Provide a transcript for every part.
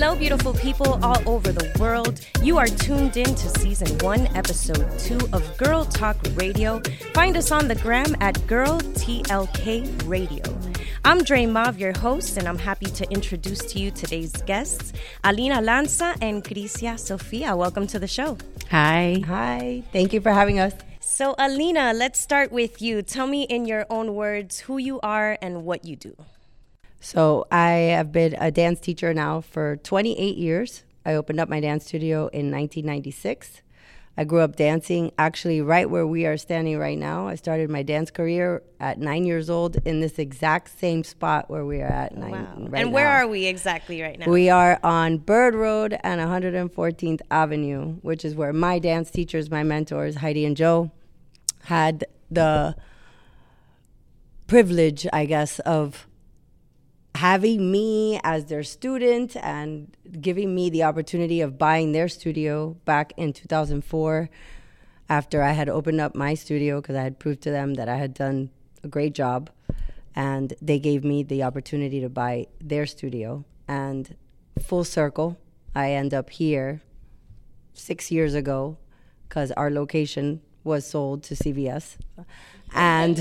Hello, beautiful people all over the world. You are tuned in to Season 1, Episode 2 of Girl Talk Radio. Find us on the gram at Girl TLK Radio. I'm Dre Mav, your host, and I'm happy to introduce to you today's guests, Alina Lanza and Crisia Sofia. Welcome to the show. Hi. Hi. Thank you for having us. So, Alina, let's start with you. Tell me in your own words who you are and what you do. So I have been a dance teacher now for 28 years. I opened up my dance studio in 1996. I grew up dancing actually right where we are standing right now. I started my dance career at 9 years old in this exact same spot where we are at right And now. where are we exactly right now? We are on Bird Road and 114th Avenue, which is where my dance teachers, my mentors, Heidi and Joe, had the privilege, I guess, of having me as their student and giving me the opportunity of buying their studio back in 2004 after I had opened up my studio because I had proved to them that I had done a great job. And they gave me the opportunity to buy their studio. And full circle, I end up here 6 years ago because our location was sold to CVS. And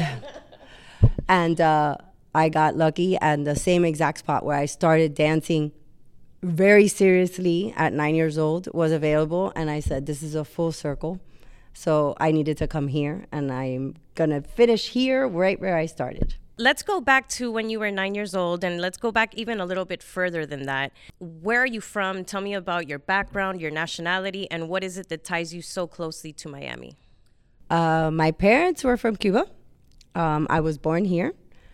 I got lucky, and the same exact spot where I started dancing very seriously at 9 years old was available, and I said, this is a full circle. So I needed to come here, and I'm going to finish here right where I started. Let's go back to when you were 9 years old, and let's go back even a little bit further than that. Where are you from? Tell me about your background, your nationality, and what is it that ties you so closely to Miami? My parents were from Cuba. I was born here.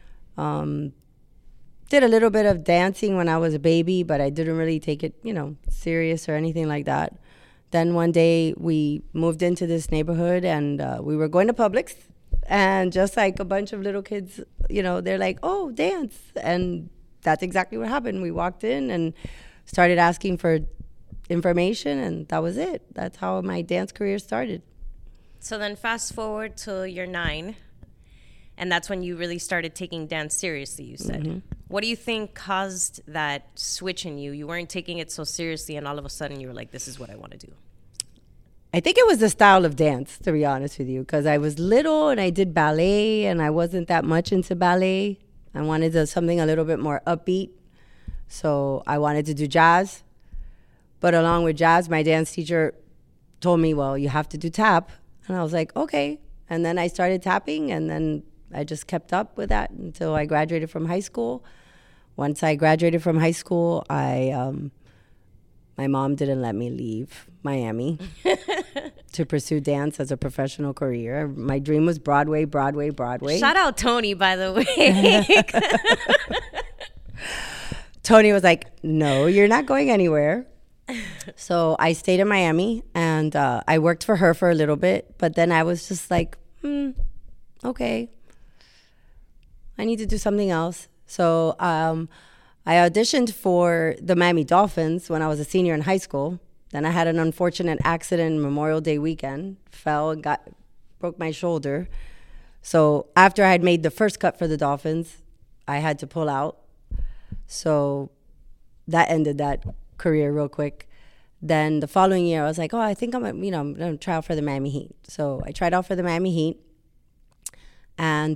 Did a little bit of dancing when I was a baby, but I didn't really take it, serious or anything like that. Then one day we moved into this neighborhood and we were going to Publix, and just like a bunch of little kids, they're like, oh, dance. And that's exactly what happened. We walked in and started asking for information, and that was it. That's how my dance career started. So then fast forward to you're 9. And that's when you really started taking dance seriously, you said. Mm-hmm. What do you think caused that switch in you? You weren't taking it so seriously, and all of a sudden you were like, this is what I want to do. I think it was the style of dance, to be honest with you, because I was little and I did ballet, and I wasn't that much into ballet. I wanted something a little bit more upbeat. So I wanted to do jazz. But along with jazz, my dance teacher told me, well, you have to do tap. And I was like, okay. And then I started tapping, and then I just kept up with that until I graduated from high school. Once I graduated from high school, my mom didn't let me leave Miami to pursue dance as a professional career. My dream was Broadway. Shout out Tony, by the way. Tony was like, no, you're not going anywhere. So I stayed in Miami, and I worked for her for a little bit. But then I was just like, okay, I need to do something else. So I auditioned for the Miami Dolphins when I was a senior in high school. Then I had an unfortunate accident Memorial Day weekend, fell and broke my shoulder. So after I had made the first cut for the Dolphins, I had to pull out. So that ended that career real quick. Then the following year, I was like, oh, I think I'm going to try out for the Miami Heat. So I tried out for the Miami Heat and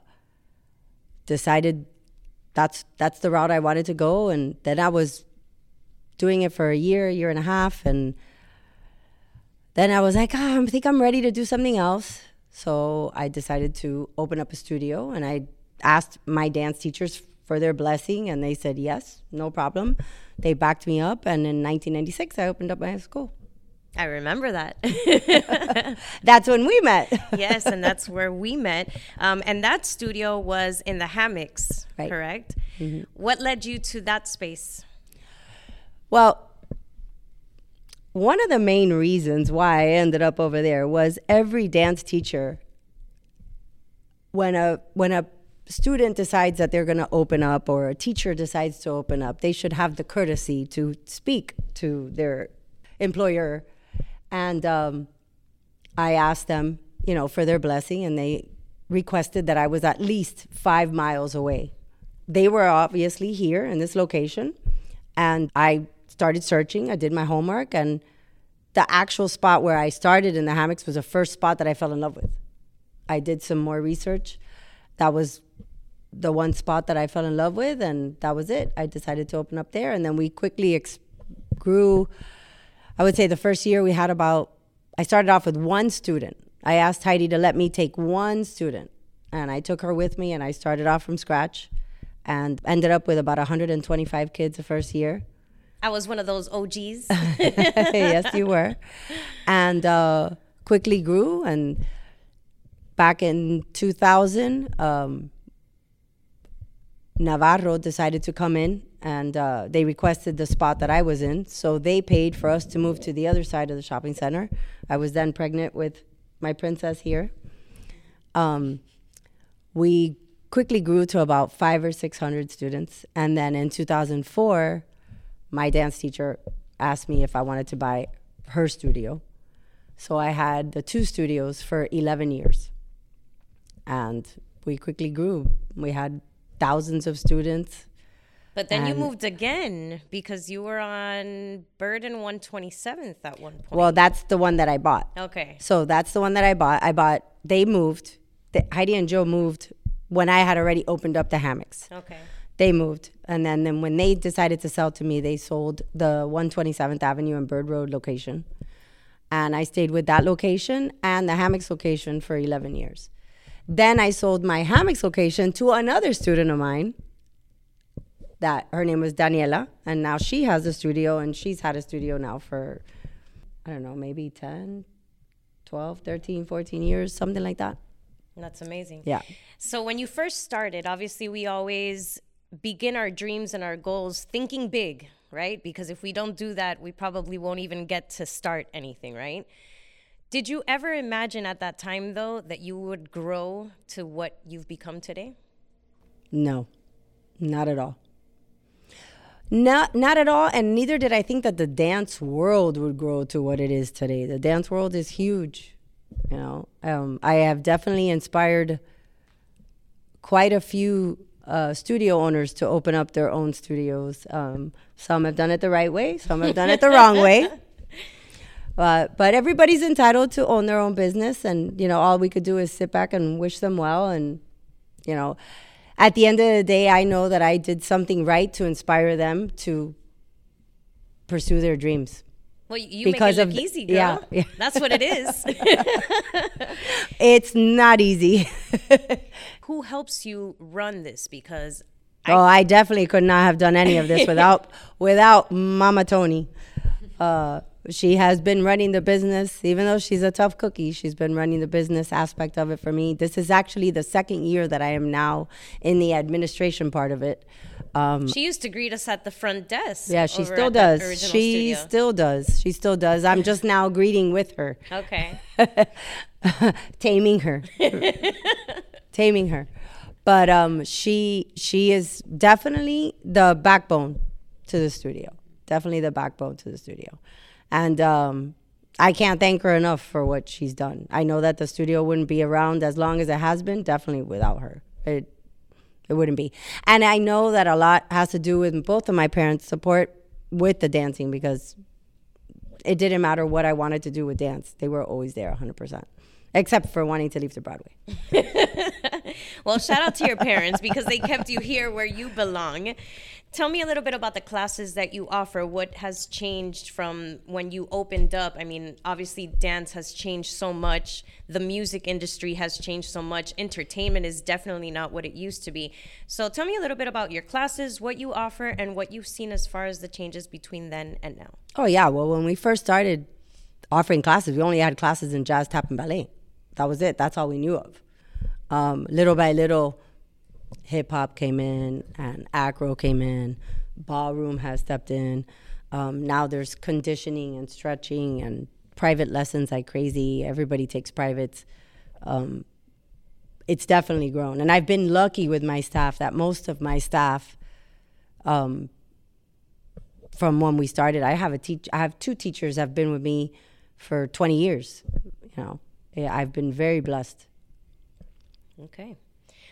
decided that's the route I wanted to go. And then I was doing it for a year and a half. And then I was like, I think I'm ready to do something else. So I decided to open up a studio, and I asked my dance teachers for their blessing, and they said, yes, no problem. They backed me up, and in 1996, I opened up my school. I remember that. That's when we met. Yes, and that's where we met. And that studio was in the hammocks, right. Correct? Mm-hmm. What led you to that space? Well, one of the main reasons why I ended up over there was every dance teacher, when a student decides that they're going to open up, or a teacher decides to open up, they should have the courtesy to speak to their employer. And I asked them, for their blessing, and they requested that I was at least 5 miles away. They were obviously here in this location, and I started searching. I did my homework, and the actual spot where I started in the hammocks was the first spot that I fell in love with. I did some more research. That was the one spot that I fell in love with, and that was it. I decided to open up there, and then we quickly grew. I would say the first year we had I started off with one student. I asked Heidi to let me take one student, and I took her with me, and I started off from scratch and ended up with about 125 kids the first year. I was one of those OGs. Yes, you were. And quickly grew, and back in 2000, Navarro decided to come in, and they requested the spot that I was in, so they paid for us to move to the other side of the shopping center. I was then pregnant with my princess here. We quickly grew to about 500 or 600 students, and then in 2004, my dance teacher asked me if I wanted to buy her studio. So I had the 2 studios for 11 years, and we quickly grew. We had thousands of students. But then you moved again because you were on Bird and 127th at one point. Well, that's the one that I bought. Okay. So that's the one that I bought. They moved. Heidi and Joe moved when I had already opened up the hammocks. Okay. They moved. And then when they decided to sell to me, they sold the 127th Avenue and Bird Road location. And I stayed with that location and the hammocks location for 11 years. Then I sold my hammocks location to another student of mine. That her name was Daniela, and now she has a studio, and she's had a studio now for, I don't know, maybe 10, 12, 13, 14 years, something like that. That's amazing. Yeah. So when you first started, obviously we always begin our dreams and our goals thinking big, right? Because if we don't do that, we probably won't even get to start anything, right? Did you ever imagine at that time, though, that you would grow to what you've become today? No, not at all. Not at all, and neither did I think that the dance world would grow to what it is today. The dance world is huge, you know. I have definitely inspired quite a few studio owners to open up their own studios. Some have done it the right way, some have done it the wrong way. But everybody's entitled to own their own business, and, you know, all we could do is sit back and wish them well, and, you know, at the end of the day, I know that I did something right to inspire them to pursue their dreams. Well, you make it look easy, girl. Yeah. That's what it is. It's not easy. Who helps you run this? Because I definitely could not have done any of this without Mama Tony. She has been running the business, even though she's a tough cookie. She's been running the business aspect of it for me. This is actually the second year that I am now in the administration part of it. She used to greet us at the front desk. Yeah, she still does. She still does. She still does. I'm just now greeting with her. Okay. Taming her. Taming her. But she is definitely the backbone to the studio. Definitely the backbone to the studio. And I can't thank her enough for what she's done. I know that the studio wouldn't be around as long as it has been, definitely without her. It wouldn't be. And I know that a lot has to do with both of my parents' support with the dancing, because it didn't matter what I wanted to do with dance. They were always there 100%, except for wanting to leave to Broadway. Well, shout out to your parents, because they kept you here where you belong. Tell me a little bit about the classes that you offer. What has changed from when you opened up? I mean, obviously dance has changed so much. The music industry has changed so much. Entertainment is definitely not what it used to be. So tell me a little bit about your classes, what you offer, and what you've seen as far as the changes between then and now. Oh, yeah. Well, when we first started offering classes, we only had classes in jazz, tap, and ballet. That was it. That's all we knew of. Little by little, hip hop came in and acro came in. Ballroom has stepped in. Now there's conditioning and stretching and private lessons like crazy. Everybody takes privates. It's definitely grown. And I've been lucky with my staff that most of my staff, from when we started, I have 2 teachers that have been with me for 20 years. You know, I've been very blessed. Okay.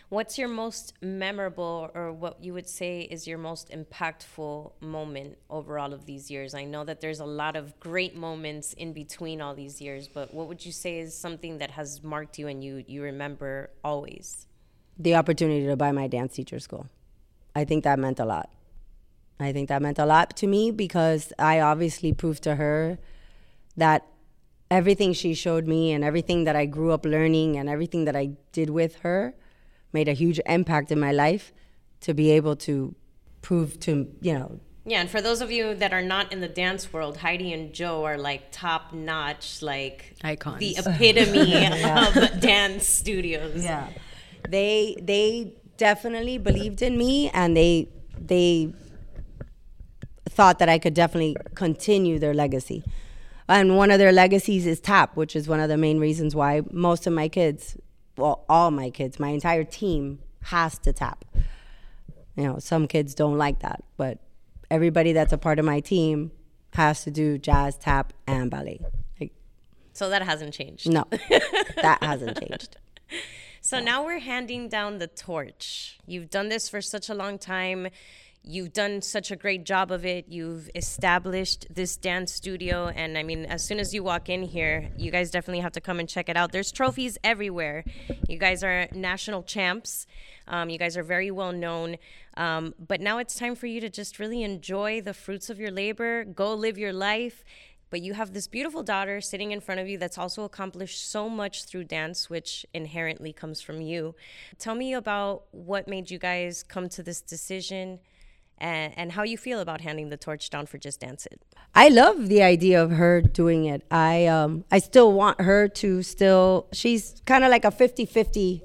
What's your most memorable, or what you would say is your most impactful moment over all of these years? I know that there's a lot of great moments in between all these years, but what would you say is something that has marked you and you remember always? The opportunity to buy my dance teacher school. I think that meant a lot. I think that meant a lot to me because I obviously proved to her that everything she showed me and everything that I grew up learning and everything that I did with her made a huge impact in my life, to be able to prove to, Yeah, and for those of you that are not in the dance world, Heidi and Joe are like top notch, like icons, the epitome of dance studios. Yeah, they definitely believed in me, and they thought that I could definitely continue their legacy. And one of their legacies is tap, which is one of the main reasons why most of my kids, well, all my kids, my entire team has to tap. Some kids don't like that, but everybody that's a part of my team has to do jazz, tap, and ballet. So that hasn't changed. No, that hasn't changed. So now we're handing down the torch. You've done this for such a long time. You've done such a great job of it. You've established this dance studio. And I mean, as soon as you walk in here, you guys definitely have to come and check it out. There's trophies everywhere. You guys are national champs. You guys are very well known. But now it's time for you to just really enjoy the fruits of your labor. Go live your life. But you have this beautiful daughter sitting in front of you that's also accomplished so much through dance, which inherently comes from you. Tell me about what made you guys come to this decision, and how you feel about handing the torch down for Just Dance It. I love the idea of her doing it. I still want her to she's kind of like a 50-50,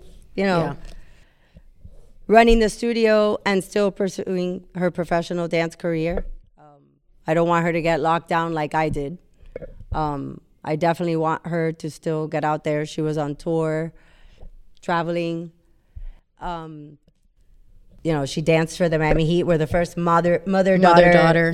running the studio and still pursuing her professional dance career. I don't want her to get locked down like I did. I definitely want her to still get out there. She was on tour, traveling. She danced for the Miami Heat. We're the first mother-daughter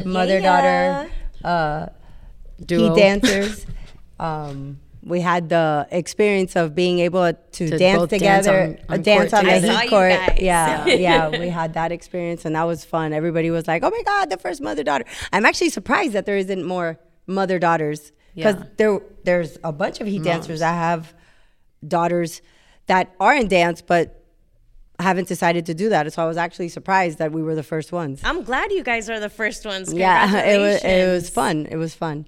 duo. Heat dancers. We had the experience of being able to dance together, dance on the Heat court. Yeah, we had that experience, and that was fun. Everybody was like, "Oh my God, the first mother-daughter!" I'm actually surprised that there isn't more mother-daughters, because there's a bunch of Heat dancers that have daughters that are in dance, but haven't decided to do that. So I was actually surprised that we were the first ones. I'm glad you guys are the first ones. Yeah, it was fun. It was fun.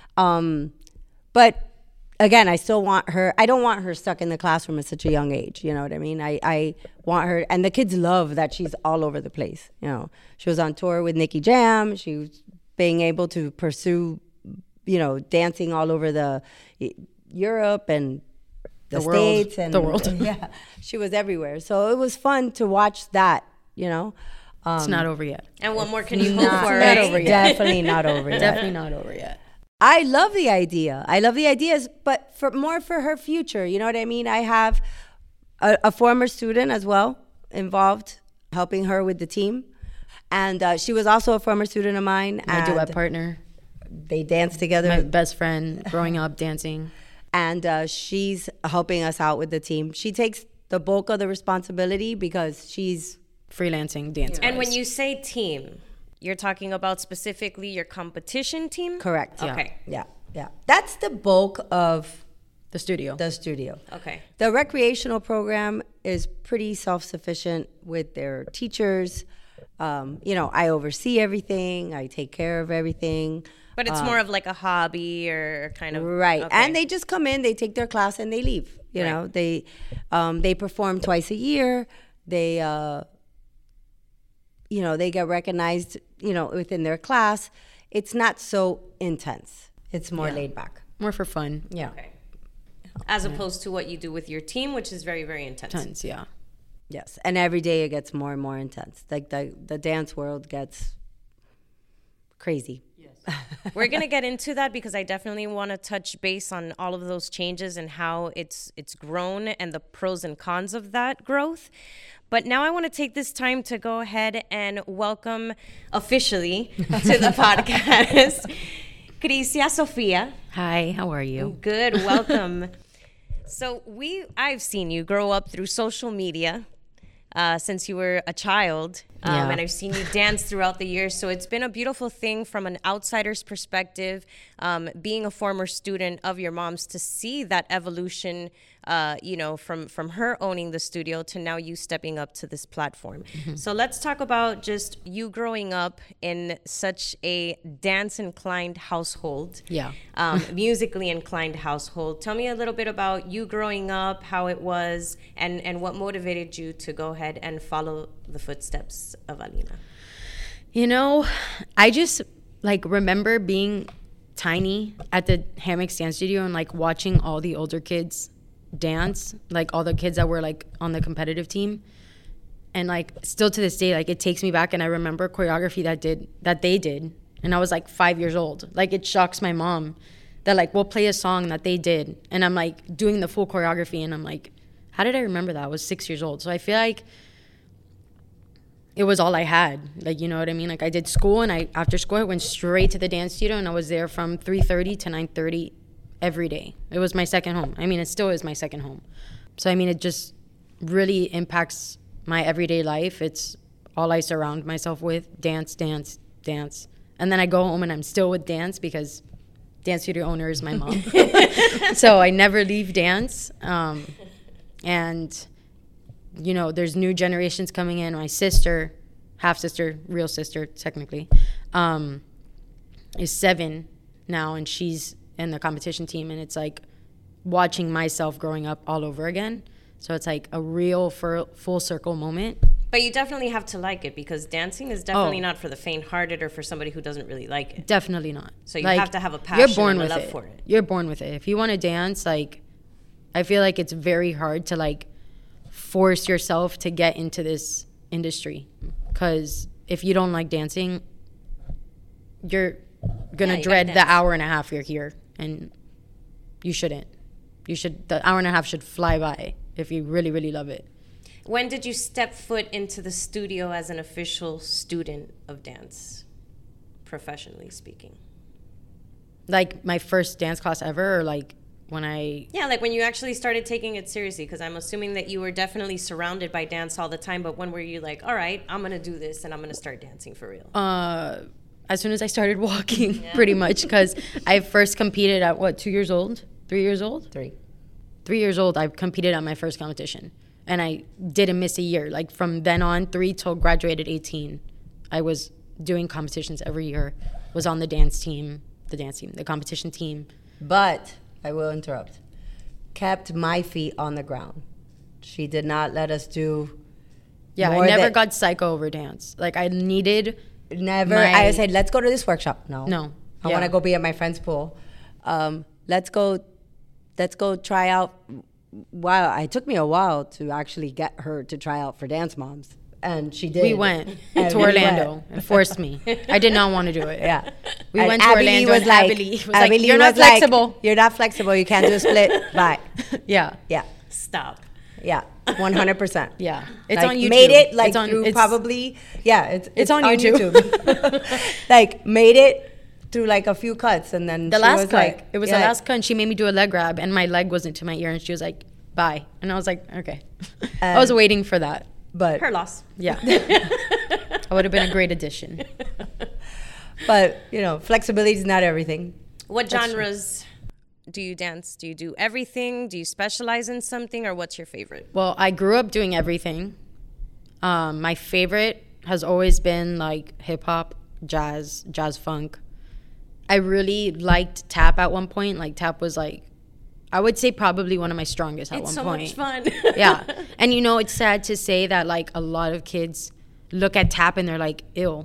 But again, I still want her. I don't want her stuck in the classroom at such a young age. You know what I mean? I want her, and the kids love that she's all over the place. She was on tour with Nicky Jam. She was being able to pursue, dancing all over the Europe and the States and the world. Yeah, she was everywhere. So it was fun to watch that. It's not over yet. And what more can you hope for? Not over yet. Definitely not over yet. Definitely not over yet. I love the idea. I love the ideas, but more for her future. You know what I mean? I have a former student as well involved, helping her with the team. And she was also a former student of mine. My duet partner. They danced together. My best friend growing up dancing. And she's helping us out with the team. She takes the bulk of the responsibility because she's freelancing dance. And when you say team, you're talking about specifically your competition team? Correct. Okay. Yeah. That's the bulk of the studio. Okay. The recreational program is pretty self-sufficient with their teachers. I oversee everything. I take care of everything. But it's more of like a hobby or kind of... Right. Okay. And they just come in, they take their class, and they leave. You know, they perform twice a year. They, they get recognized, within their class. It's not so intense. It's more laid back. More for fun. Yeah. Okay. As opposed to what you do with your team, which is very, very intense. Intense, yeah. Yes. And every day it gets more and more intense. Like the dance world gets crazy. We're going to get into that because I definitely want to touch base on all of those changes and how it's grown and the pros and cons of that growth. But now I want to take this time to go ahead and welcome officially to the podcast, Crisia Sofia. Hi, how are you? Good, welcome. So I've seen you grow up through social media. since you were a child. Yeah. And I've seen you dance throughout the years. So it's been a beautiful thing from an outsider's perspective, being a former student of your mom's, to see that evolution, from her owning the studio to now you stepping up to this platform. Mm-hmm. So let's talk about just you growing up in such a dance-inclined household. Yeah. Musically inclined household. Tell me a little bit about you growing up, how it was, and what motivated you to go ahead and follow the footsteps of Alina. I just remember being tiny at the Hammock Dance Studio and watching all the older kids dance, all the kids that were on the competitive team. And still to this day, it takes me back, and I remember choreography that they did, and I was 5 years old. It shocks my mom that we'll play a song that they did, and I'm doing the full choreography, and I'm how did I remember that? I was 6 years old. So I feel it was all I had. You know what I mean? I did school, and after school I went straight to the dance studio, and I was there from 3:30 to 9:30 every day. It was my second home. It still is my second home. So it just really impacts my everyday life. It's all I surround myself with. Dance, dance, dance. And then I go home and I'm still with dance because dance studio owner is my mom. So I never leave dance. And there's new generations coming in. My sister, half sister, real sister technically, is 7 now, and she's in the competition team, and it's watching myself growing up all over again. So it's a real full circle moment. But you definitely have to like it, because dancing is definitely not for the faint-hearted or for somebody who doesn't really like it. Definitely not. So you have to have a passion and a love for it. You're born with it. If you want to dance, I feel it's very hard to force yourself to get into this industry, because if you don't like dancing, you're gonna dread the hour and a half you're here, and you shouldn't. The hour and a half should fly by if you really, really love it. When did you step foot into the studio as an official student of dance, professionally speaking? My first dance class ever, or when I... Yeah, when you actually started taking it seriously, because I'm assuming that you were definitely surrounded by dance all the time, but when were you all right, I'm going to do this and I'm going to start dancing for real? As soon as I started walking, pretty much, because I first competed at, 2 years old? 3 years old? 3. 3 years old, I competed at my first competition. And I didn't miss a year. From then on, 3 till graduated 18, I was doing competitions every year, was on the the competition team. But I will interrupt. Kept my feet on the ground. She did not let us do. Yeah, I never got psycho over dance. I needed. Never. I said, let's go to this workshop. No. I want to go be at my friend's pool. Let's go try out. Wow, it took me a while to actually get her to try out for Dance Moms. And she did. We went to Orlando and forced me. I did not want to do it. Yeah. We went to Orlando and Abilene was you're not flexible. You're not flexible. You can't do a split. Bye. Yeah. Yeah. Stop. Yeah. 100%. Yeah. It's on YouTube. Made it it's on, through it's, probably, yeah. It's on YouTube. Made it through a few cuts, and then the last cut. It was yeah. the last cut, and she made me do a leg grab, and my leg wasn't to my ear, and she was like, bye. And I was like, okay. I was waiting for that. But her loss. Yeah. I would have been a great addition. But, flexibility is not everything. What genres do you dance? Do you do everything? Do you specialize in something, or what's your favorite? Well, I grew up doing everything. My favorite has always been hip hop, jazz funk. I really liked tap at one point. Tap was I would say probably one of my strongest at one point. It's so much fun. Yeah. And it's sad to say that a lot of kids look at tap and they're ew.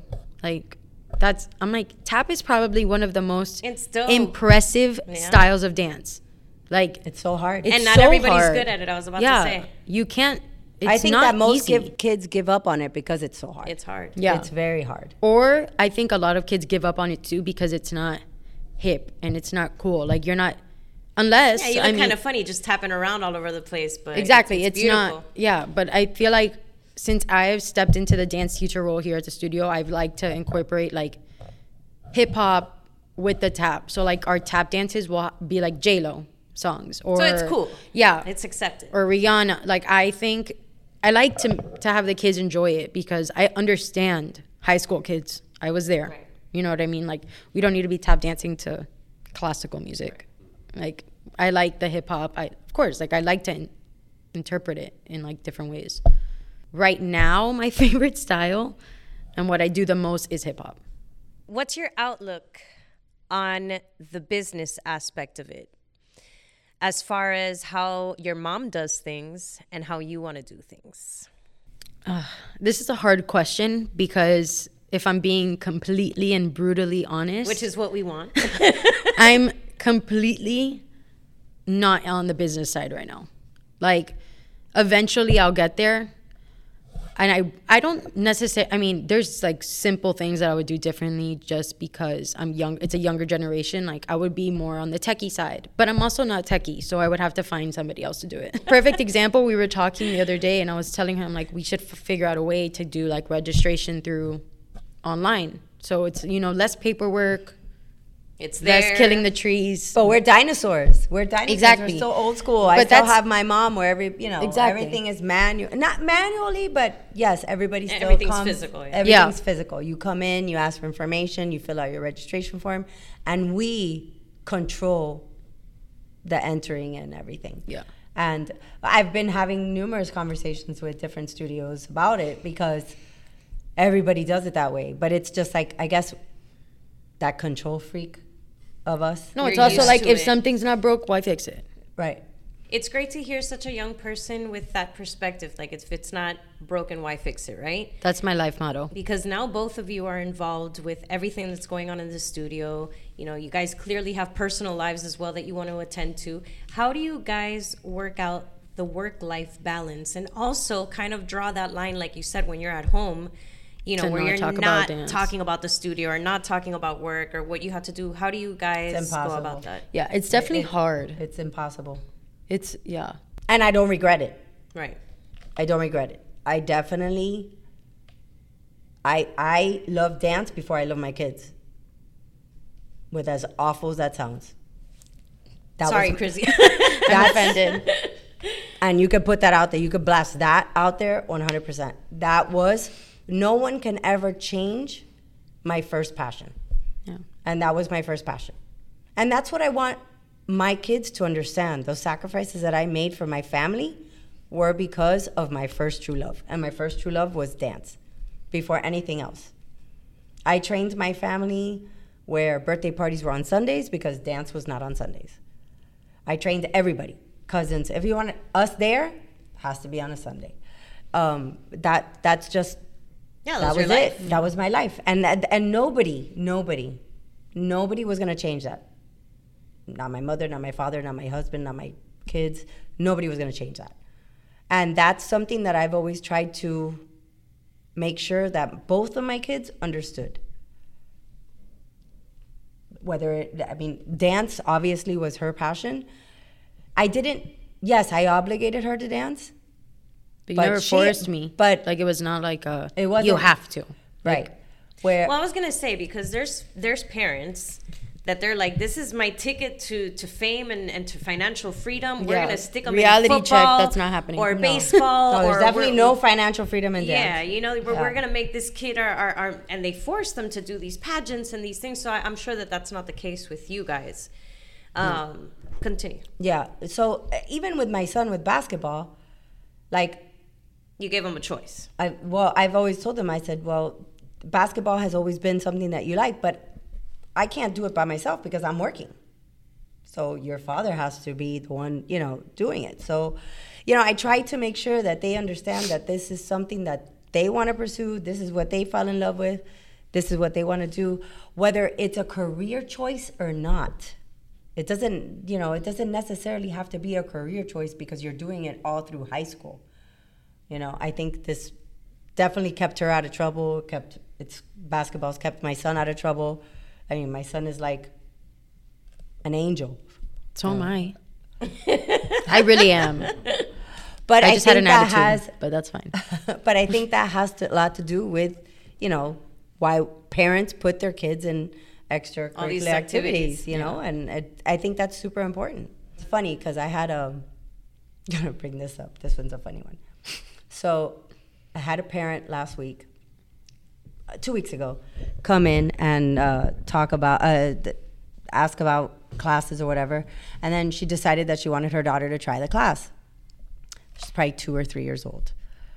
Tap is probably one of the most impressive styles of dance. It's so hard. And not everybody's good at it, I was about to say. You can't. I think that most kids give up on it because it's so hard. It's hard. Yeah. It's very hard. Or I think a lot of kids give up on it too because it's not hip and it's not cool. You're not, unless. Yeah, you look kind of funny just tapping around all over the place. But exactly. It's not. Yeah. But I feel since I've stepped into the dance teacher role here at the studio, I've liked to incorporate hip hop with the tap. So our tap dances will be J-Lo songs. Or, so it's cool. Yeah. It's accepted. Or Rihanna. I think I like to have the kids enjoy it because I understand high school kids. I was there. Right. You know what I mean? Like, we don't need to be tap dancing to classical music. Like, I like the hip hop. Of course, like, I like to interpret it in like different ways. Right now, my favorite style and what I do the most is hip hop. What's your outlook on the business aspect of it, as far as how your mom does things and how you want to do things? This is a hard question because if I'm being completely and brutally honest, Which is what we want. I'm completely not on the business side right now. Like, eventually I'll get there. And I don't necessarily, I mean, there's like simple things that I would do differently just because I'm young. It's a younger generation. Like, I would be more on the techie side, but I'm also not techie. So I would have to find somebody else to do it. Perfect example. We were talking the other day and I was telling him like, we should figure out a way to do like registration through online. So it's, you know, less paperwork, It's there. less killing the trees. But we're dinosaurs. Exactly. We're so old school. But I still that's- have my mom where Exactly. everything is manual. Not manually, but yes, everybody still Everything's comes. physical, yeah. Everything's physical. You come in, you ask for information, you fill out your registration form, and we control the entering and everything. Yeah. And I've been having numerous conversations with different studios about it because everybody does it that way. But it's just like, I guess, that control freak of us. No, it's You're also used like to if it. something's not broke, why fix it? Right. It's great to hear such a young person with that perspective. Like, if it's not broken, why fix it, right? That's my life motto. Because now both of you are involved with everything that's going on in the studio. You know, you guys clearly have personal lives as well that you want to attend to. How do you guys work out the work-life balance and also kind of draw that line, like you said, when you're at home, you know, To where not you're talk about not dance. talking about the studio or not talking about work or what you have to do? How do you guys It's go impossible. about that? Yeah, it's definitely It- hard. It's impossible. It's, yeah. And I don't regret it. Right. I don't regret it. I definitely, I love dance before I love my kids. With as awful as that sounds. That Sorry, was- Chrissy. I'm offended. And you could put that out there. You could blast that out there 100%. That was, no one can ever change my first passion. Yeah. And that was my first passion. And that's what I want my kids to understand. Those sacrifices that I made for my family were because of my first true love. And my first true love was dance before anything else. I trained my family where birthday parties were on Sundays because dance was not on Sundays. I trained everybody, cousins. If you want us there, has to be on a Sunday. That's just, Yeah, that was your was it. life. That was my life. And nobody was gonna change that. Not my mother, not my father, not my husband, not my kids. Nobody was gonna change that. And that's something that I've always tried to make sure that both of my kids understood. Dance obviously was her passion. I obligated her to dance. But you But never she- forced me. but- like, it was not like a, It wasn't- you have to. Right. Where Well, I was gonna say, because there's parents that they're like, this is my ticket to fame and to financial freedom. We're Yeah. gonna stick them Reality in check, football, that's not happening. or No. baseball. no, there's or definitely we're- no financial freedom in dance. Yeah, you know, we're Yeah. gonna make this kid our and they force them to do these pageants and these things. So I'm sure that that's not the case with you guys. Continue. Yeah. So even with my son with basketball, like You gave them a choice. I've always told him, I said, well, basketball has always been something that you like, but I can't do it by myself because I'm working. So your father has to be the one, doing it. So, I try to make sure that they understand that this is something that they want to pursue. This is what they fell in love with. This is what they want to do, whether it's a career choice or not. It doesn't necessarily have to be a career choice because you're doing it all through high school. I think this definitely kept her out of trouble. Basketball's kept my son out of trouble. I mean, my son is like an angel. So am I. I really am. But I I just had think an that attitude, but that's fine. but I think that has a lot to do with, why parents put their kids in All these extracurricular activities, activities, and I think that's super important. It's funny because I had I'm gonna bring this up. This one's a funny one. So I had a parent last week, 2 weeks ago, come in and talk about, ask about classes or whatever. And then she decided that she wanted her daughter to try the class. She's probably 2 or 3 years old.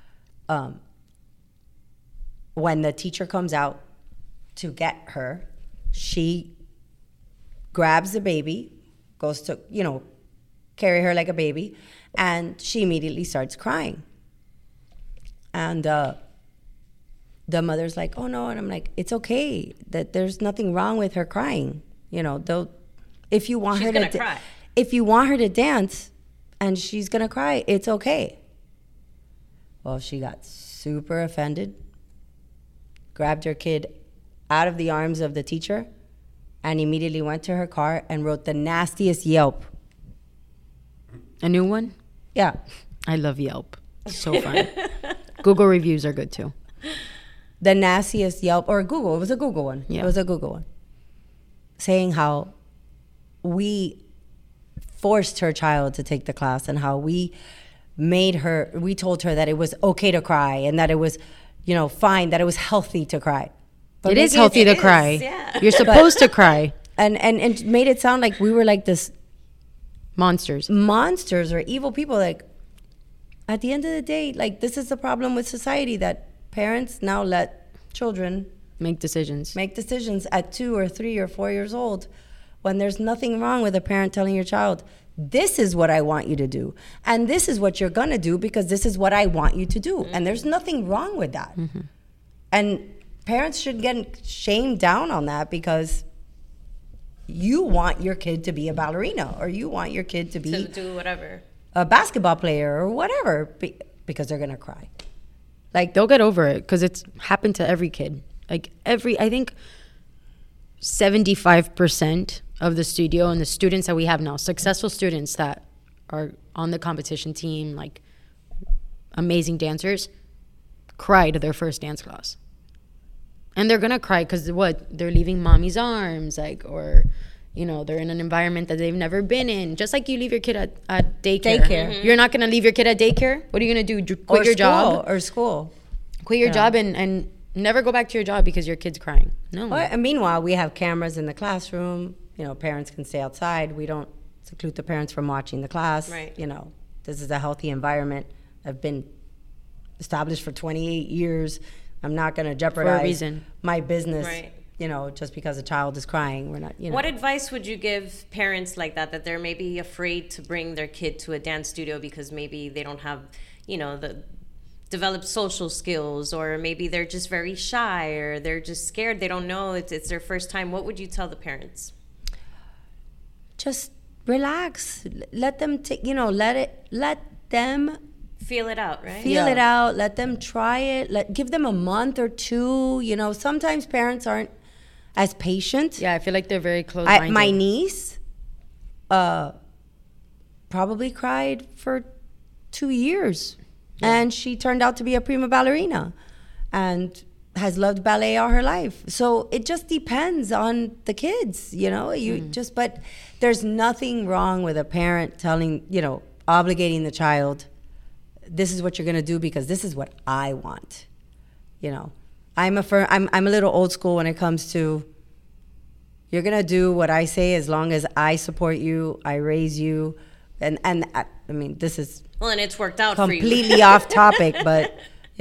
When the teacher comes out to get her, she grabs the baby, goes to, carry her like a baby, and she immediately starts crying. And the mother's like, oh no, and I'm like, it's okay, that there's nothing wrong with her crying. If you want her to cry. If you want her to dance and she's gonna cry, it's okay. Well, she got super offended, grabbed her kid out of the arms of the teacher, and immediately went to her car and wrote the nastiest Yelp. A new one? Yeah. I love Yelp. So fun. Google reviews are good too. The nastiest Yelp, or Google, it was a Google one. Yeah. It was a Google one. Saying how we forced her child to take the class and how we told her that it was okay to cry and that it was, fine, that it was healthy to cry. But it is healthy to cry. Yeah. You're supposed to cry. And made it sound like we were like this monsters or evil people. Like, at the end of the day, like, this is the problem with society, that parents now let children make decisions at 2 or 3 or 4 years old, when there's nothing wrong with a parent telling your child, this is what I want you to do, and this is what you're gonna do because this is what I want you to do. Mm-hmm. And there's nothing wrong with that. Mm-hmm. And parents should get shamed down on that because you want your kid to be a ballerina, or you want your kid to do whatever, a basketball player or whatever, because they're gonna cry. Like, they'll get over it because it's happened to every kid. Like, I think 75% of the studio and the students that we have now, successful students that are on the competition team, like amazing dancers, cried their first dance class. And they're going to cry because they're leaving mommy's arms, like, or, they're in an environment that they've never been in. Just like you leave your kid at daycare. Mm-hmm. You're not going to leave your kid at daycare? What are you going to do? Quit your job? Or school. Quit your job and never go back to your job because your kid's crying. No. Well, and meanwhile, we have cameras in the classroom. Parents can stay outside. We don't seclude the parents from watching the class. Right. This is a healthy environment. I've been established for 28 years. I'm not going to jeopardize my business, right, just because a child is crying. We're not, What advice would you give parents like that they're maybe afraid to bring their kid to a dance studio because maybe they don't have, the developed social skills, or maybe they're just very shy, or they're just scared, they don't know, it's their first time? What would you tell the parents? Just relax. Let them take, let them feel it out, right? Feel it out. Let them try it. Give them a month or two. Sometimes parents aren't as patient. Yeah, I feel like they're very close-minded. My niece probably cried for 2 years. Yeah. And she turned out to be a prima ballerina and has loved ballet all her life. So it just depends on the kids, but there's nothing wrong with a parent telling, obligating the child, this is what you're going to do because this is what I want. I'm a little old school when it comes to, you're going to do what I say as long as I support you, I raise you. And I mean, this is and it's worked out for you. Completely off topic, but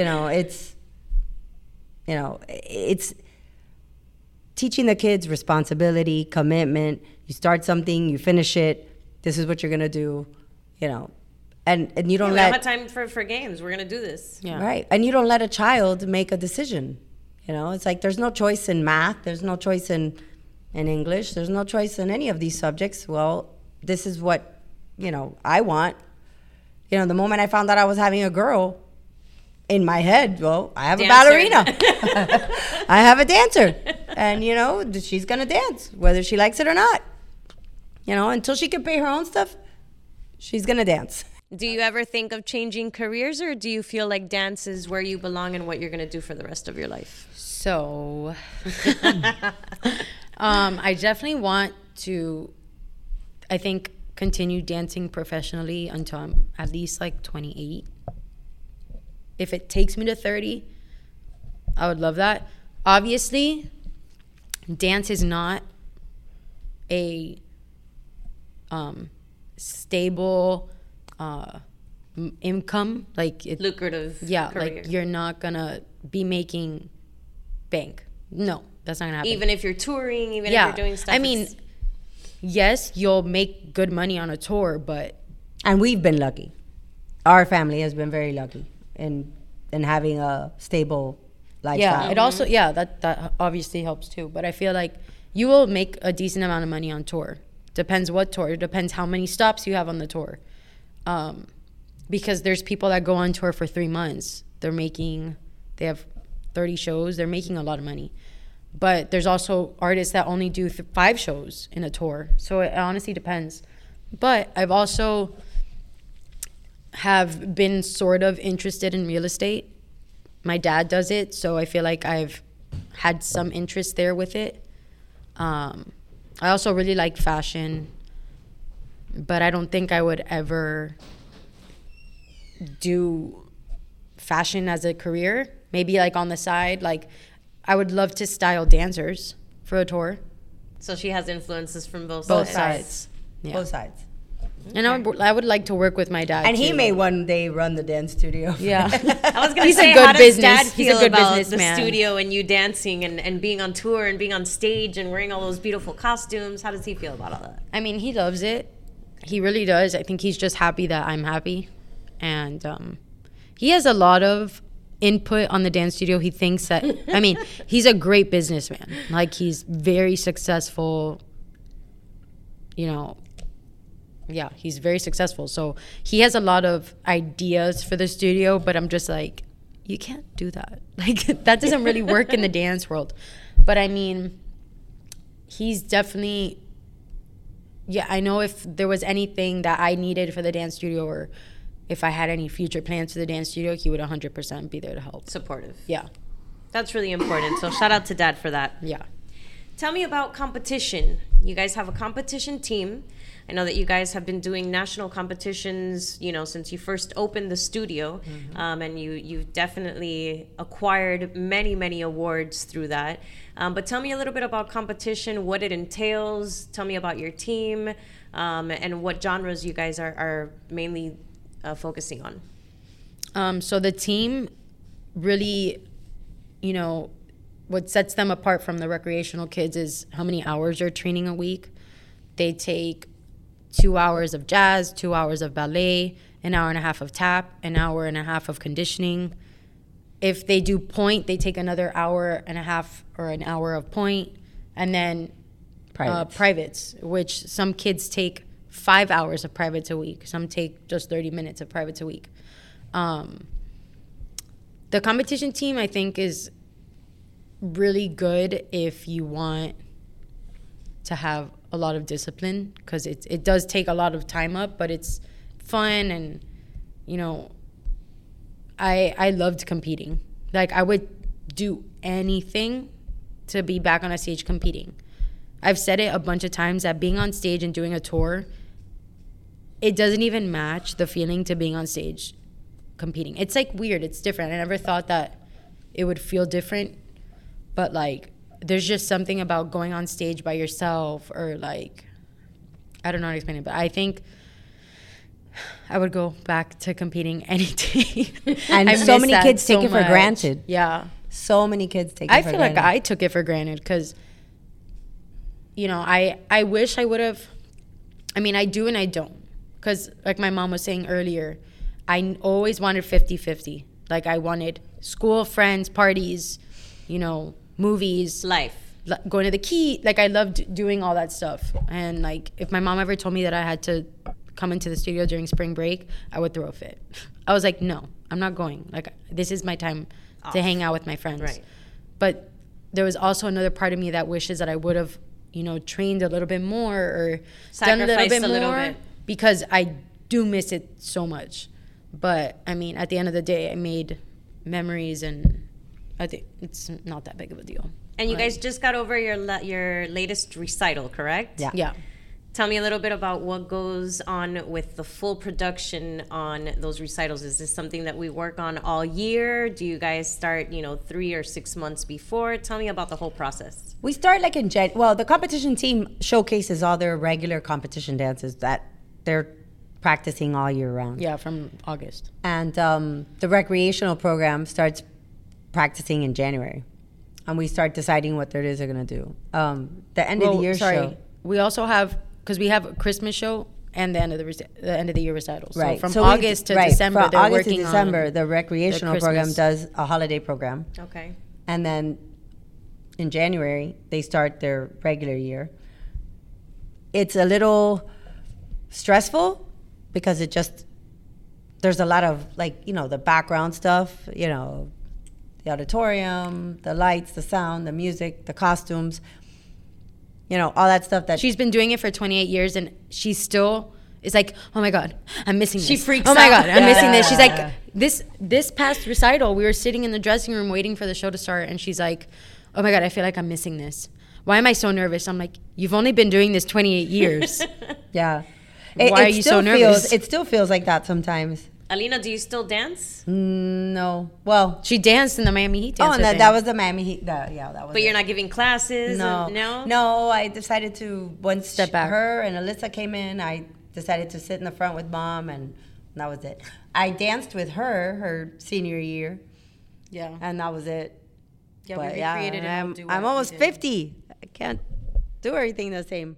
it's teaching the kids responsibility, commitment. You start something, you finish it. This is what you're gonna do, and you don't we let. don't have time for games. We're gonna do this. Yeah. Right, and you don't let a child make a decision. It's like there's no choice in math. There's no choice in English. There's no choice in any of these subjects. Well, this is what I want. The moment I found out I was having a girl, in my head, well, I have a ballerina. I have a dancer. And, she's going to dance, whether she likes it or not. Until she can pay her own stuff, she's going to dance. Do you ever think of changing careers, or do you feel like dance is where you belong and what you're going to do for the rest of your life? So, I definitely want to, I think, continue dancing professionally until I'm at least like 28. if it takes me to 30, I would love that. Obviously, dance is not a stable income, like lucrative career. Like you're not gonna be making bank. No, that's not gonna happen. Even if you're touring, even if you're doing stuff. I mean, yes, you'll make good money on a tour, but and we've been lucky. Our family has been very lucky in having a stable lifestyle. Yeah, it also that obviously helps too. But I feel like you will make a decent amount of money on tour. Depends what tour. It depends how many stops you have on the tour. Because there's people that go on tour for 3 months. They have 30 shows. They're making a lot of money. But there's also artists that only do 5 shows in a tour. So it honestly depends. But I've also have been sort of interested in real estate. My dad does it, so I feel like I've had some interest there with it. I also really like fashion, but I don't think I would ever do fashion as a career. Maybe like on the side, like I would love to style dancers for a tour. So she has influences from both sides. Yeah. Both sides. And I would like to work with my dad. And too. he may one day run the dance studio. Yeah. I was going to He's say, a good how does business. Dad He's a feel good about the businessman. studio and you dancing and being on tour and being on stage and wearing all those beautiful costumes? How does he feel about all that? I mean, he loves it. He really does. I think he's just happy that I'm happy. And he has a lot of input on the dance studio. He thinks that, I mean, he's a great businessman. Like, he's very successful, you know. Yeah, he's very successful. So he has a lot of ideas for the studio, but I'm just like, you can't do that. Like, that doesn't really work in the dance world. But I mean, he's definitely, yeah, I know if there was anything that I needed for the dance studio or if I had any future plans for the dance studio, he would 100% be there to help. Supportive. Yeah. That's really important. So shout out to Dad for that. Yeah. Tell me about competition. You guys have a competition team. I know that you guys have been doing national competitions, you know, since you first opened the studio, and you've definitely acquired many, many awards through that. But tell me a little bit about competition, what it entails. Tell me about your team, and what genres you guys are mainly focusing on. So the team really, you know, what sets them apart from the recreational kids is how many hours they're training a week. They take 2 hours of jazz, 2 hours of ballet, an hour and a half of tap, an hour and a half of conditioning. If they do point, they take another hour and a half or an hour of point, and then privates, which some kids take 5 hours of privates a week. Some take just 30 minutes of privates a week. The competition team, I think, is really good if you want to have a lot of discipline, because it does take a lot of time up, but it's fun. And you know, I loved competing. Like, I would do anything to be back on a stage competing. I've said it a bunch of times that being on stage and doing a tour, it doesn't even match the feeling to being on stage competing. It's like weird, it's different. I never thought that it would feel different, but like, there's just something about going on stage by yourself, or like, I don't know how to explain it, but I think I would go back to competing any day. And so many kids take it for granted. Yeah. So many kids take it for granted. I feel like I took it for granted because, you know, I wish I would have, I mean, I do and I don't. Because like my mom was saying earlier, I always wanted 50-50. Like, I wanted school, friends, parties, you know, movies, life, going to the Key. Like, I loved doing all that stuff. And like, if my mom ever told me that I had to come into the studio during spring break, I would throw a fit. I was like, no, I'm not going. Like, this is my time to hang out with my friends. Right. But there was also another part of me that wishes that I would have, you know, trained a little bit more or done a little bit more, because I do miss it so much. But I mean, at the end of the day, I made memories, and I think it's not that big of a deal. And you guys just got over your latest recital, correct? Yeah. Yeah. Tell me a little bit about what goes on with the full production on those recitals. Is this something that we work on all year? Do you guys start, 3 or 6 months before? Tell me about the whole process. We start like in well, the competition team showcases all their regular competition dances that they're practicing all year round. Yeah, from August. And the recreational program starts practicing in January. And we start deciding what it is they're going to do. The end of the year show. We also have, because we have a Christmas show and the end of the year recitals. Right. So from August to December, from they're August working to December, on the recreational program does a holiday program. Okay. And then in January, they start their regular year. It's a little stressful because there's a lot of the background stuff, the auditorium, the lights, the sound, the music, the costumes, all that stuff that she's been doing it for 28 years and she still is like, oh my God, I'm missing this. She freaks out. Oh my God, I'm Yeah. missing this. She's like, this past recital, we were sitting in the dressing room waiting for the show to start and she's like, oh my God, I feel like I'm missing this. Why am I so nervous? I'm like, you've only been doing this 28 years. Yeah. Why are you so nervous? It still feels like that sometimes. Alina, do you still dance? No. Well, she danced in the Miami Heat dance. and that was the Miami Heat. That was. But you're not giving classes? No, I decided to, once step back. Her and Alyssa came in, I decided to sit in the front with Mom, and that was it. I danced with her senior year. Yeah. And that was it. Yeah, but we recreated it. I'm almost 50. I can't do everything the same.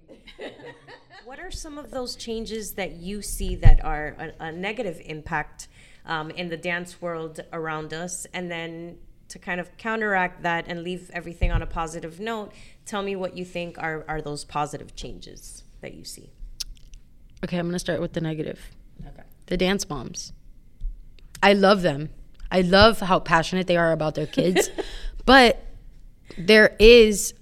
What are some of those changes that you see that are a negative impact in the dance world around us? And then to kind of counteract that and leave everything on a positive note, tell me what you think are those positive changes that you see. Okay, I'm going to start with the negative. Okay. The dance moms. I love them. I love how passionate they are about their kids. But there is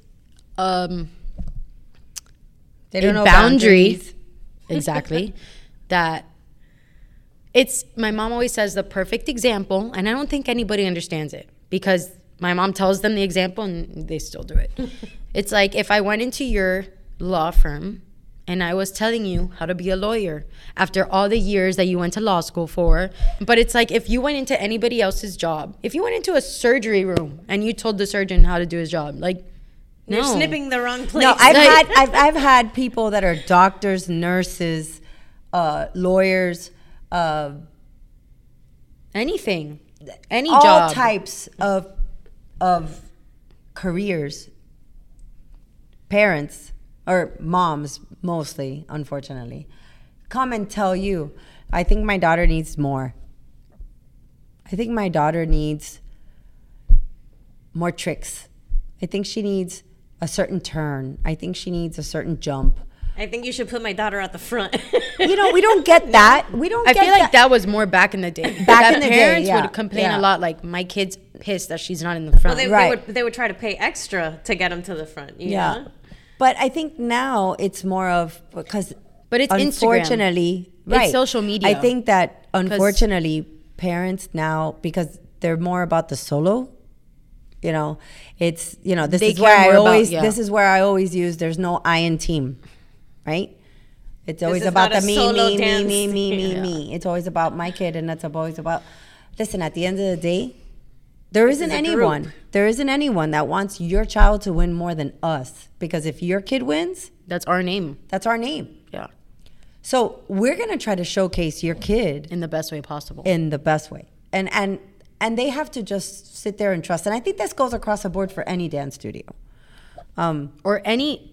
They don't know boundary. boundaries. Exactly. That it's, my mom always says the perfect example, and I don't think anybody understands it because my mom tells them the example and they still do it. It's like if I went into your law firm and I was telling you how to be a lawyer after all the years that you went to law school for, but it's like if you went into anybody else's job, if you went into a surgery room and you told the surgeon how to do his job, like, You're no. snipping the wrong place. No, I've had people that are doctors, nurses, lawyers, Anything. Any all job. types of careers. Parents or moms mostly, unfortunately, come and tell you, I think my daughter needs more. I think my daughter needs more tricks. I think she needs a certain turn. I think she needs a certain jump. I think you should put my daughter at the front. We don't get that. We don't. I feel like that was more back in the day. Back in the day, parents yeah. would complain Yeah. a lot, like my kid's pissed that she's not in the front. Well, they would try to pay extra to get them to the front. You know? But I think now it's more of because. But it's unfortunately, Instagram. It's social media. I think that unfortunately, parents now, because they're more about the solo. It's this They is where care I more always about- yeah. this is where I always use. There's no I in team, right? It's always is about not the a me, solo me, dance. me, me, me, Yeah. me. It's always about my kid, and that's always about. Listen, at the end of the day, there isn't is a anyone. group. There isn't anyone that wants your child to win more than us. Because if your kid wins, That's our name. that's our name. Yeah. So we're gonna try to showcase your kid In the best way possible. in the best way, and they have to just sit there and trust. And I think this goes across the board for any dance studio. Or any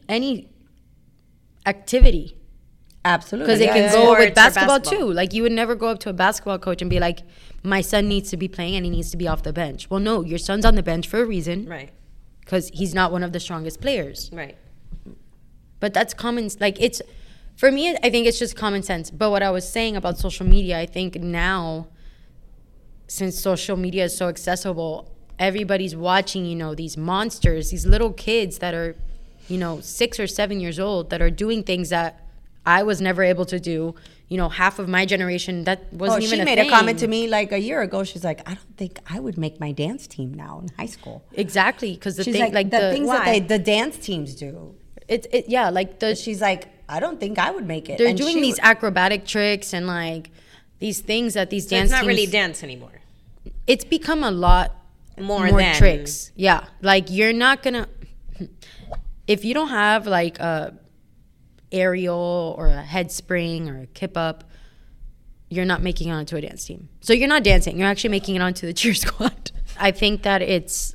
activity. Absolutely, Because it can go Sports or with basketball, basketball. too. Like you would never go up to a basketball coach and be like, my son needs to be playing and he needs to be off the bench. Well, no, your son's on the bench for a reason. Right. Because he's not one of the strongest players. Right. But that's common. Like it's, for me, I think it's just common sense. But what I was saying about social media, I think now, since social media is so accessible, everybody's watching, these monsters, these little kids that are, 6 or 7 years old that are doing things that I was never able to do. Half of my generation, that wasn't even a thing. She made a comment to me like a year ago. She's like, I don't think I would make my dance team now in high school. Exactly, because the She's thing, like the things why? that the dance teams do. She's like, I don't think I would make it. They're And doing she these would- acrobatic tricks and like these things that these So dance it's not teams, really dance anymore. it's become a lot More more than tricks. Yeah. Like you're not gonna if you don't have like a aerial or a head spring or a kip up, you're not making it onto a dance team. So you're not dancing, you're actually making it onto the cheer squad. I think it's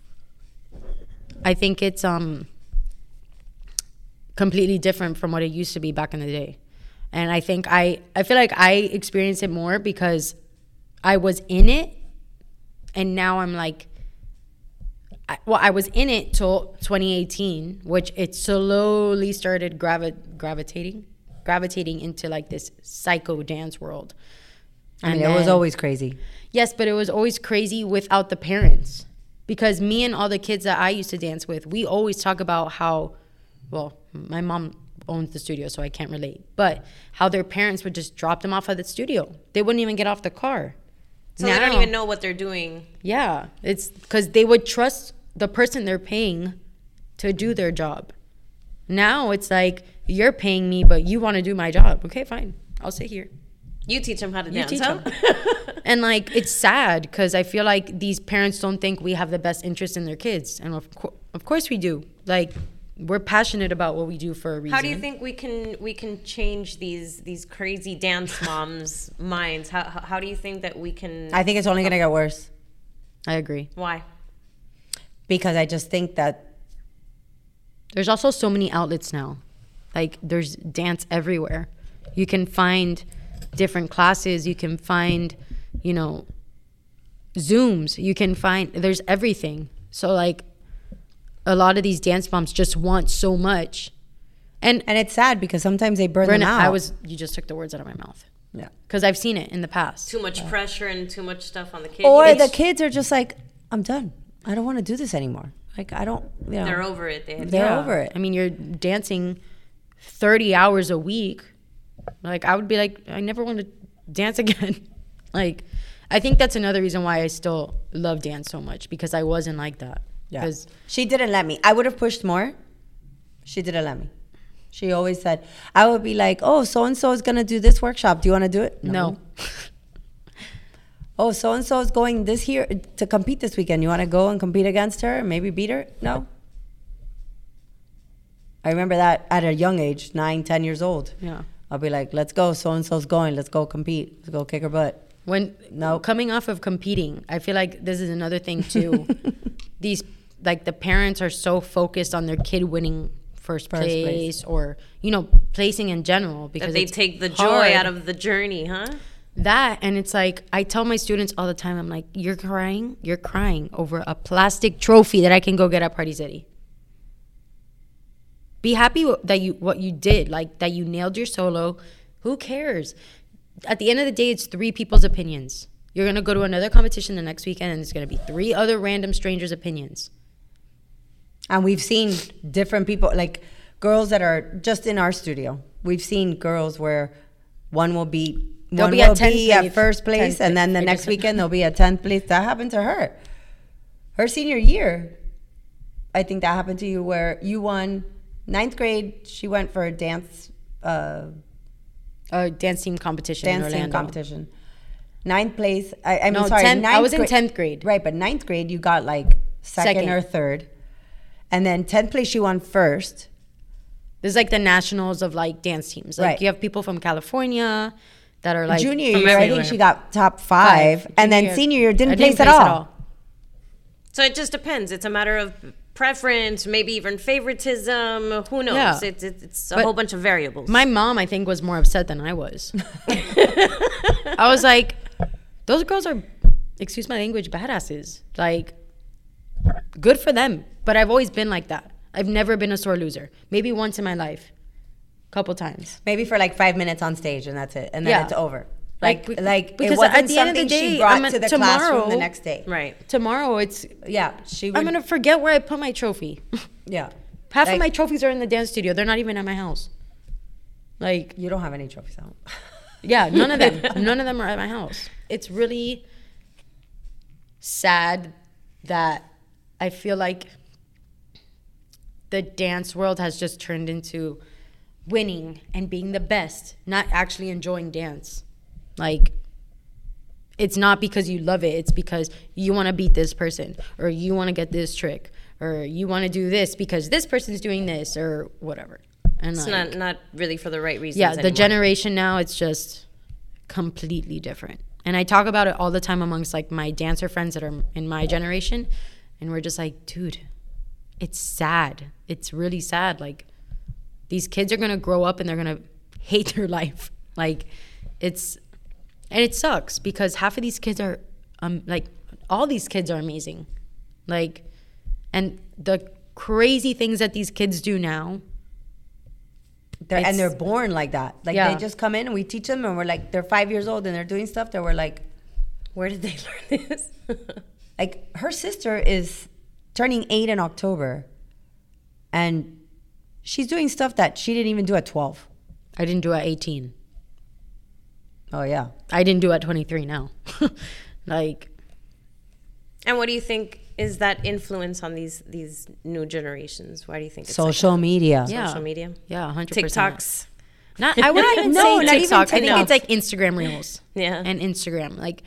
completely different from what it used to be back in the day. And I think I feel like I experienced it more because I was in it, and now I'm like, I was in it till 2018, which it slowly started gravitating into like this psycho dance world. I mean, it was always crazy. Yes, but it was always crazy without the parents. Because me and all the kids that I used to dance with, we always talk about how, well, my mom owns the studio, so I can't relate, but how their parents would just drop them off at the studio. They wouldn't even get off the car. So they don't even know what they're doing. Yeah, it's because they would trust the person they're paying to do their job. Now it's like, you're paying me, but you want to do my job. Okay, fine. I'll sit here. You teach them how to dance, teach huh? them. And like, it's sad because I feel like these parents don't think we have the best interest in their kids. And of course we do. Like, we're passionate about what we do for a reason. How do you think we can change these crazy dance moms' minds? How do you think that we can? I think it's only going to get worse. I agree. Why? Because I just think that There's also so many outlets now. Like, there's dance everywhere. You can find different classes. You can find, Zooms. You can find, there's everything. So, like, a lot of these dance moms just want so much. And it's sad because sometimes they burn them out. You just took the words out of my mouth. Yeah. Because I've seen it in the past. Too much pressure and too much stuff on the kids. Or the kids are just like, I'm done. I don't want to do this anymore. Like, I don't, They're over it. They're over it. I mean, you're dancing 30 hours a week. Like, I would be like, I never want to dance again. Like, I think that's another reason why I still love dance so much, because I wasn't like that. Yeah. Because She didn't let me. I would have pushed more. She didn't let me. She always said, I would be like, oh, so-and-so is going to do this workshop. Do you want to do it? no. Oh, so-and-so is going this year to compete this weekend. You want to go and compete against her? Maybe beat her? No. I remember that at a young age, 9, 10 years old. Yeah. I'll be like, let's go. So-and-so's going. Let's go compete. Let's go kick her butt. Coming off of competing, I feel like this is another thing too. These, like, the parents are so focused on their kid winning first place or, placing in general, because they take the joy out of the journey, huh? That, and it's like, I tell my students all the time, I'm like, you're crying over a plastic trophy that I can go get at Party City. Be happy that what you did, like that you nailed your solo. Who cares? At the end of the day, it's 3 people's opinions. You're gonna go to another competition the next weekend, and it's gonna be 3 other random strangers' opinions. And we've seen different people, like girls that are just in our studio. We've seen girls where one will be at first place, and then the next weekend they'll be at 10th place. That happened to her. Her senior year, I think that happened to you, where you won 9th grade. She went for a dance team competition in Orlando. 9th place. I was in 10th grade. Right, but 9th grade you got like second or third. And then 10th place she won first. This is like the nationals of like dance teams. Like, you have people from California that are like junior year, I think she got top 5. And then senior year didn't place at all. So it just depends. It's a matter of preference, maybe even favoritism. Who knows? Yeah. It's a whole bunch of variables. My mom, I think, was more upset than I was. I was like, those girls are, excuse my language, badasses. Like, good for them. But I've always been like that. I've never been a sore loser. Maybe once in my life. Couple times. Maybe for like 5 minutes on stage, and that's it. And then it's over. Like because it wasn't at the end of the day, she brought to the classroom the next day. Right. Tomorrow, it's... Yeah. I'm going to forget where I put my trophy. Yeah. Half of my trophies are in the dance studio. They're not even at my house. Like... You don't have any trophies out. Yeah, none of them. None of them are at my house. It's really sad that I feel like the dance world has just turned into winning and being the best, not actually enjoying dance. Like, it's not because you love it. It's because you want to beat this person, or you want to get this trick, or you want to do this because this person's doing this, or whatever. And It's not really for the right reasons. yeah, the anymore. generation now, it's just completely different. And I talk about it all the time amongst like my dancer friends that are in my generation, and we're just like, dude, it's sad. It's really sad. Like, these kids are gonna grow up and they're gonna hate their life. Like, and it sucks because half of these kids are like, all these kids are amazing. Like, and the crazy things that these kids do now. And they're born like that. Like, Yeah. they just come in and we teach them, and we're like, they're 5 years old and they're doing stuff that we're like, Where did they learn this? like, her sister is turning 8 in October, and she's doing stuff that she didn't even do at 12. I didn't do at 18. Oh, yeah. I didn't do at 23 now. Like, And what do you think is that influence on these new generations? Why do you think it's Social media. yeah. social media? Yeah, 100%. TikToks. Not, I wouldn't even No, say not even TikTok. I think TikTok. it's like Instagram Reels. Yeah. And Instagram. Like,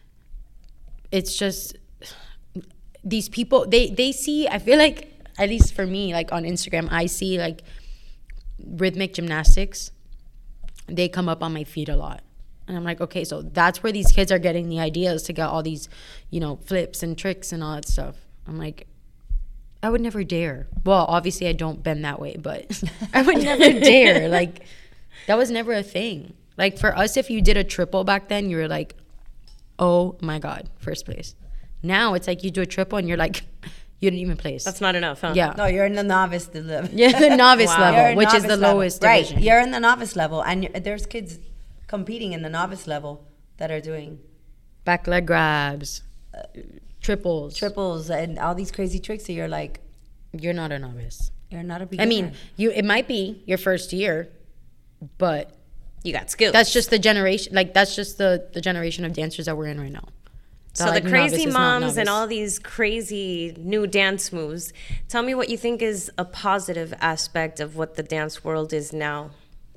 it's just, these people, they see, I feel like, at least for me, like on Instagram, I see like rhythmic gymnastics. They come up on my feed a lot. And I'm like, okay, so that's where these kids are getting the ideas to get all these, you know, flips and tricks and all that stuff. I'm like, I would never dare. Well, obviously I don't bend that way, but I would never dare. Like, that was never a thing. Like, for us, if you did a triple back then, you were like, oh my God, first place. Now it's like you do a triple and you're like, you didn't even place. That's not enough, huh? Yeah. No, you're in the novice level. Yeah, the novice Wow. You're level, in which is novice the level. lowest division. Right, you're in the novice level, and there's kids competing in the novice level that are doing Back leg grabs, triples. triples and all these crazy tricks that you're like, You're not a novice. you're not a beginner. I mean, it might be your first year, but You got skills. that's just the generation. Like, that's just the generation of dancers that we're in right now. So Like, the crazy novice is not moms and novice. all these crazy new dance moves. Tell me what you think is a positive aspect of what the dance world is now.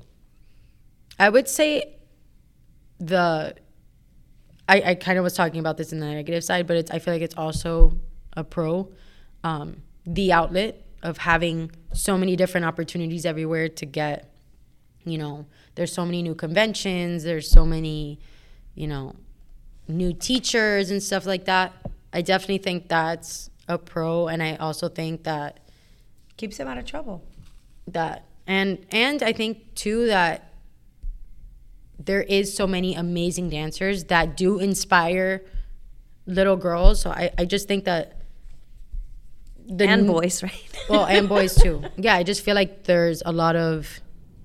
I would say I kind of was talking about this in the negative side, but I feel like it's also a pro. The outlet of having so many different opportunities everywhere to get, you know, there's so many new conventions, there's so many, you know, new teachers and stuff like that. I definitely think that's a pro, and I also think that keeps them out of trouble. and I think too that there is so many amazing dancers that do inspire little girls. So I just think that And boys, right? well, and boys too. Yeah, I just feel like there's a lot of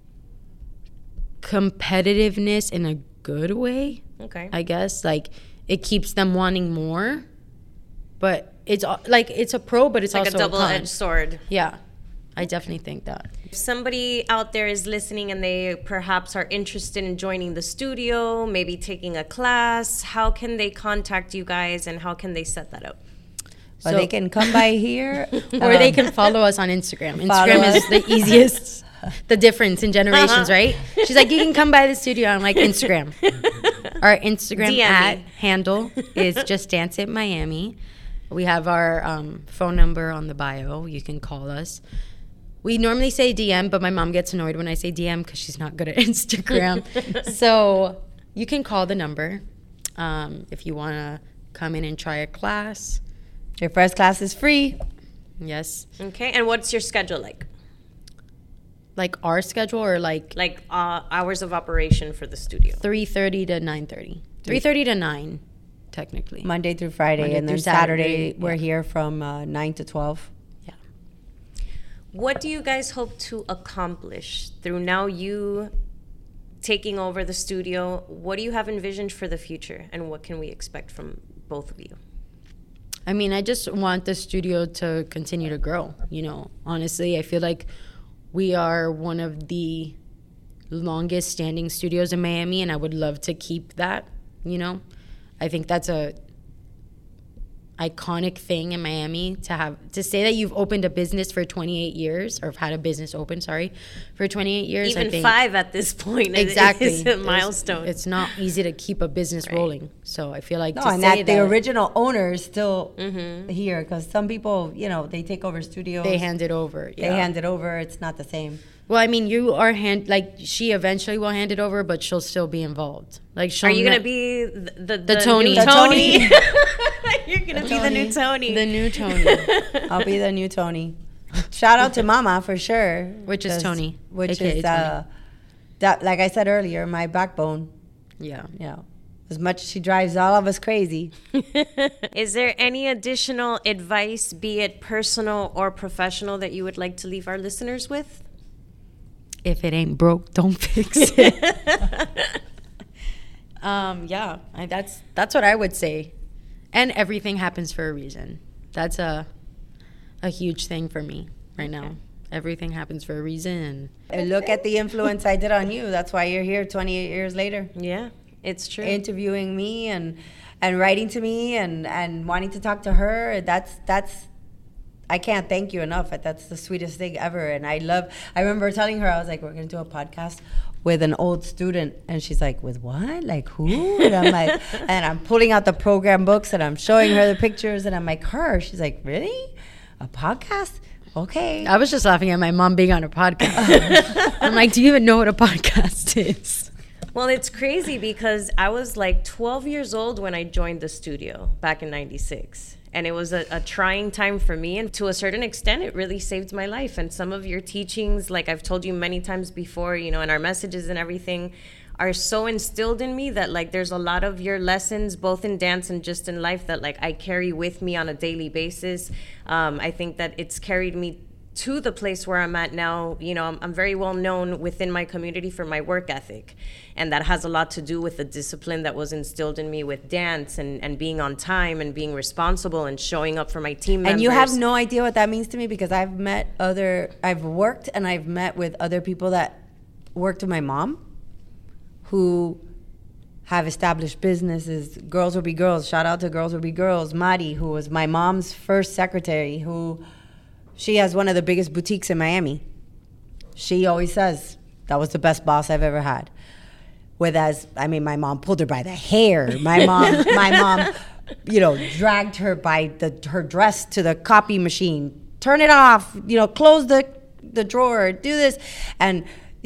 competitiveness in a good way. Okay. I guess like it keeps them wanting more, but it's like it's a pro, but it's Like a also double-edged con. sword. Yeah, I definitely think that. If somebody out there is listening and they perhaps are interested in joining the studio, maybe taking a class, how can they contact you guys and how can they set that up? But So- they can come by here. Or they can follow us on Instagram. Follow Instagram is us. the easiest, the difference in generations, right? She's like, you can come by the studio. I'm like, Instagram. Our Instagram DM me. handle is Just Dance It Miami. We have our phone number on the bio. You can call us. We normally say DM, but my mom gets annoyed when I say DM because she's not good at Instagram. So you can call the number if you want to come in and try a class. Your first class is free. Yes. Okay. And what's your schedule like? Like our schedule or like Like hours of operation for the studio? 3:30 to 9:30. 3:30 to 9, technically. Monday through Friday, Monday and then through Saturday, Saturday, we're yeah. here from 9 to 12. Yeah. What do you guys hope to accomplish through now you taking over the studio? What do you have envisioned for the future and what can we expect from both of you? I mean, I just want the studio to continue to grow, you know. Honestly, I feel like we are one of the longest standing studios in Miami, and I would love to keep that, you know. I think that's iconic thing in Miami to say that you've opened a business for 28 years or have had a business open, for 28 years. Even I think 5 at this point. Exactly. Is a milestone. It's not easy to keep a business rolling. So I feel like No, to and say that the original owner is still here, because some people, they take over studios. they hand it over. They hand it over. It's not the same. Well, I mean, you are she eventually will hand it over, but she'll still be involved. Like, Are you gonna be the Tony? New Tony? Tony. You're gonna be the new Tony. The new Tony. I'll be the new Tony. Shout out to Mama for sure. Which is Tony. Which AKA is Tony. that, like I said earlier, my backbone. Yeah. As much as she drives all of us crazy. Is there any additional advice, be it personal or professional, that you would like to leave our listeners with? If it ain't broke, don't fix it. That's what I would say. And everything happens for a reason. That's a huge thing for me right now. Everything happens for a reason. And look at the influence I did on you. That's why you're here 28 years later. Yeah, it's true. Interviewing me and writing to me and wanting to talk to her. That's I can't thank you enough. That's the sweetest thing ever. And I remember telling her, I was like, we're going to do a podcast with an old student. And she's like, with what? Like who? And I'm like, and I'm pulling out the program books and I'm showing her the pictures. And I'm like, her? She's like, really? A podcast? Okay. I was just laughing at my mom being on a podcast. I'm like, do you even know what a podcast is? Well, it's crazy because I was like 12 years old when I joined the studio back in '96. And it was a trying time for me. And to a certain extent, it really saved my life. And some of your teachings, like I've told you many times before, in our messages and everything, are so instilled in me that like there's a lot of your lessons, both in dance and just in life, that like I carry with me on a daily basis. I think that it's carried me to the place where I'm at now. I'm very well known within my community for my work ethic. And that has a lot to do with the discipline that was instilled in me with dance and being on time and being responsible and showing up for my team members. And you have no idea what that means to me, because I've worked and I've met with other people that worked with my mom who have established businesses. Girls Will Be Girls. Shout out to Girls Will Be Girls. Mari, who was my mom's first secretary, she has one of the biggest boutiques in Miami. She always says, that was the best boss I've ever had. My mom pulled her by the hair. My mom, dragged her by her dress to the copy machine. Turn it off, close the drawer, do this. And,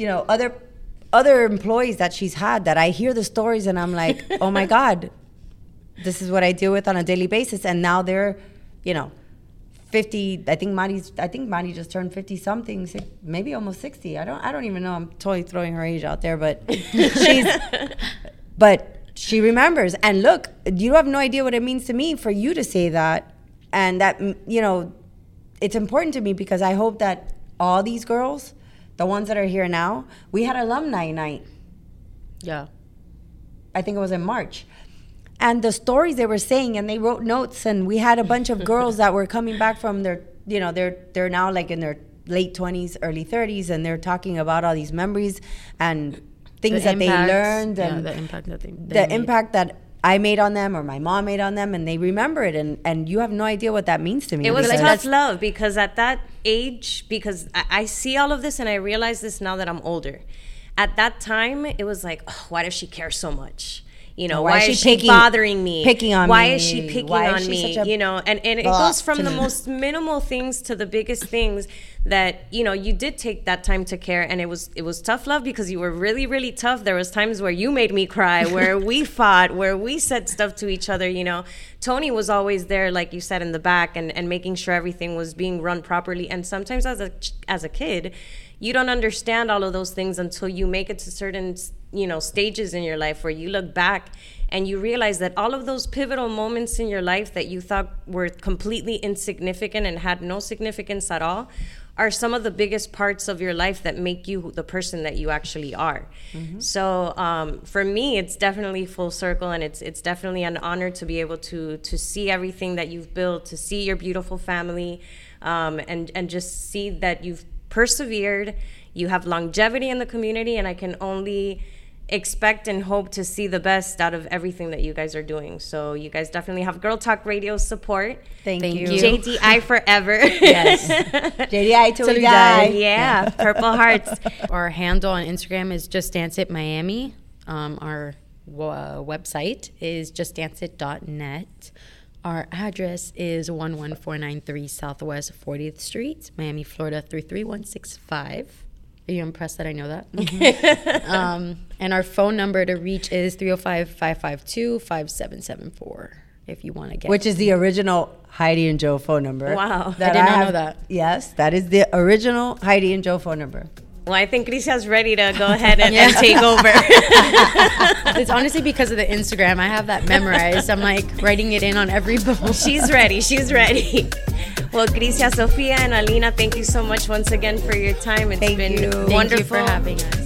other employees that she's had that I hear the stories and I'm like, oh my God, this is what I deal with on a daily basis. And now they're, 50. I think Mari just turned 50 something, maybe almost 60. I don't even know. I'm totally throwing her age out there, but she remembers. And look, you have no idea what it means to me for you to say that. And that, it's important to me because I hope that all these girls, the ones that are here now, we had alumni night. Yeah. I think it was in March. And the stories they were saying, and they wrote notes, and we had a bunch of girls that were coming back from their, they're now like in their late 20s, early 30s, and they're talking about all these memories and things that they learned, and the impact that the impact that I made on them or my mom made on them, and they remember it, and you have no idea what that means to me. It was tough love, because at that age, because I see all of this and I realize this now that I'm older. At that time, it was like, oh, why does she care so much? Why is she bothering me? Picking on why me? Is she picking why on is me? Such a and it goes from the most minimal things to the biggest things that, you did take that time to care. And it was tough love because you were really, really tough. There was times where you made me cry, where we fought, where we said stuff to each other, Tony was always there, like you said, in the back and making sure everything was being run properly. And sometimes as a kid, you don't understand all of those things until you make it to certain, stages in your life where you look back and you realize that all of those pivotal moments in your life that you thought were completely insignificant and had no significance at all are some of the biggest parts of your life that make you the person that you actually are. Mm-hmm. So for me, it's definitely full circle, and it's definitely an honor to be able to see everything that you've built, to see your beautiful family, and just see that you've persevered, you have longevity in the community, and I can only expect and hope to see the best out of everything that you guys are doing. So you guys definitely have Girl Talk Radio's support. Thank you. JDI forever. Yes. JDI till we die. Yeah, Purple Hearts. Our handle on Instagram is Just Dance It Miami. Our website is justdanceit.net. Our address is 11493 Southwest 40th Street, Miami, Florida 33165. Are you impressed that I know that? Mm-hmm. And our phone number to reach is 305-552-5774 if you want to get. Which is the original Heidi and Joe phone number. Wow. I did not know that. Yes, that is the original Heidi and Joe phone number. Well, I think Crisia's ready to go ahead and take over. It's honestly because of the Instagram. I have that memorized. I'm like writing it in on every bowl. She's ready. She's ready. Well, Crisia, Sofia, and Alina, thank you so much once again for your time. It's been wonderful. Thank you for having us.